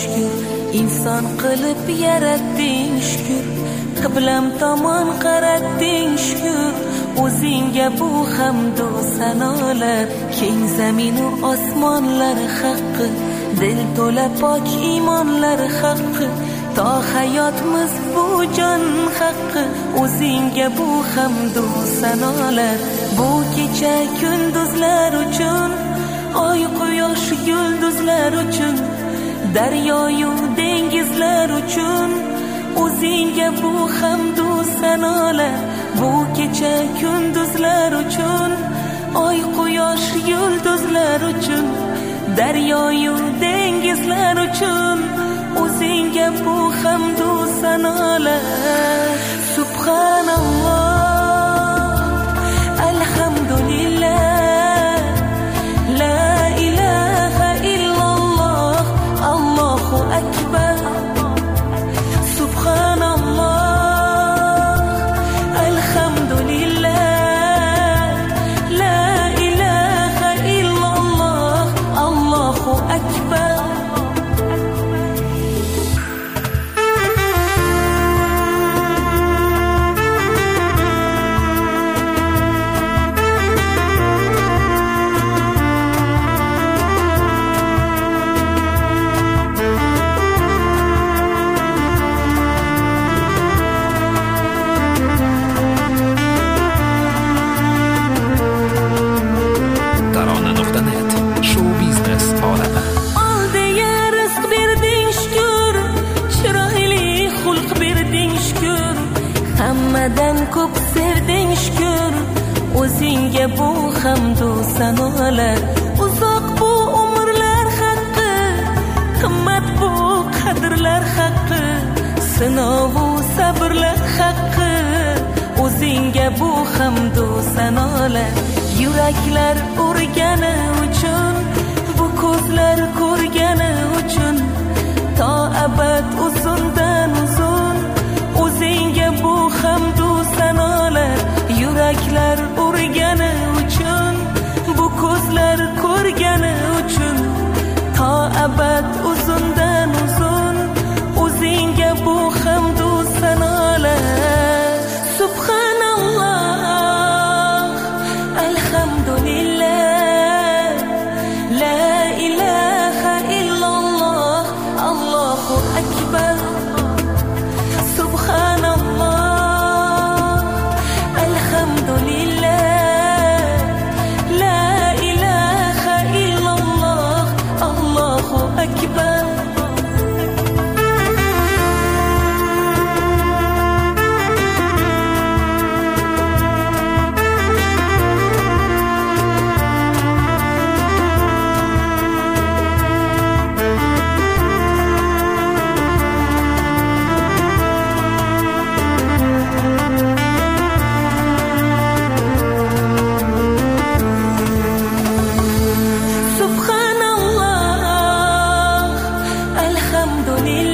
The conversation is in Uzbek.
shukr, inson qilib yaratding shukr, qiblam tomon qaratding shukr. O'zingga bu hamdu sanolar, keng zaminu osmonlar haqqi, dil to'la pok iymonlar haqqi, to hayotimiz bu jon haqqi. O'zingga bu hamdu sanolar, bu kecha kunduzlar uchun, oy quyosh yulduzlar uchun, daryoyu dengizlar uchun. O'zingga bu hamdu sanolar, bu kecha kunduzlar uchun, oy quyosh yulduzlar uchun, daryoyu dengizlar uchun. O'zingga bu hamdu sanolar. Subhanalloh, alhamdulillah, la ilaha illalloh, Allohu akbar. Subhanalloh, alhamdulillah, la ilaha illalloh, Allohu akbar. Hammadan ko'p sevding shukr, o'zingga bu hamdu sanolar. Uzoq bu umrlar haqqi, qimmat bu qadrlar haqqi, sinovu sabrlar haqqi. O'zingga bu hamdu sanolar. Yuraklar urgani uchun, bu ko'zlar ko'rgani uchun, to abad uzundan uzun. O'zingga bu hamdu sanolar. Yuraklar urgani uchun, bu ko'zlar ko'rgani uchun, to abad uzundan uzun. O'zingga bu hamdu sanolar. Subhanalloh, alhamdulillah, la ilaha illalloh, Allohu akbar. Subhanalloh, alhamdulillah, la ilaha illalloh, Allohu akbar. Alhamdulillah.